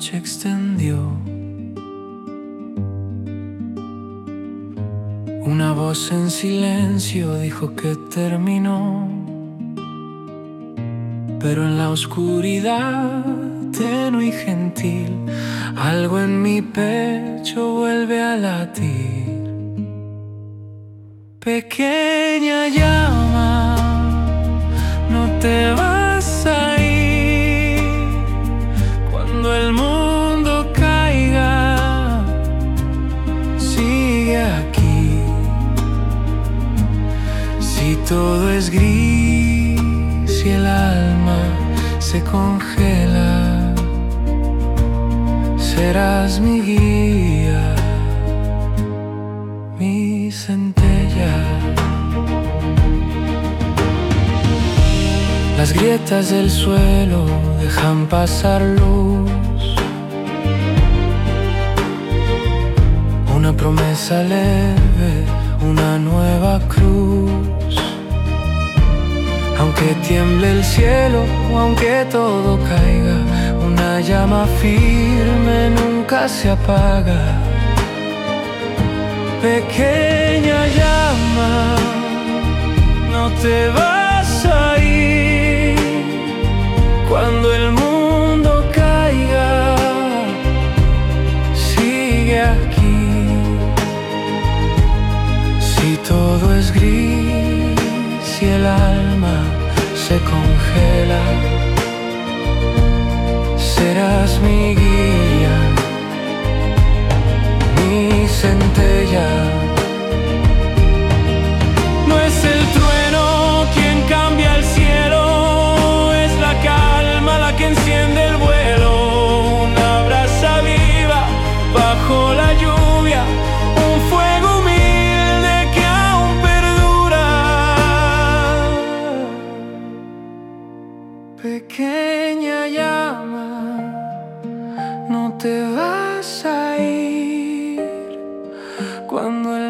noche extendió. Una voz en silencio dijo que terminó, pero en la oscuridad, tenue y gentil, algo en mi pecho vuelve a latir. Pequeña llama, no te vas a ir. Cuando el mundo caiga, sigue aquí. Si todo es gris y el alma se congela, serás mi guía, mi centella. Las grietas del suelo dejan pasar luz, una promesa leve, una nueva cruz. Aunque tiemble el cielo, aunque todo caiga, una llama firme nunca se apaga. Pequeña llama, no te vas a ir. Cuando el mundo caiga, sigue aquí. Si todo es gris y el alma se congela, serás mi guía, mi centella. No es el trueno quien cambia el cielo, es la calma la que enciende el vuelo. Una brasa viva bajo la lluvia, un fuego humilde que aún perdura. Pequeña llama, no te vas a ir. Cuando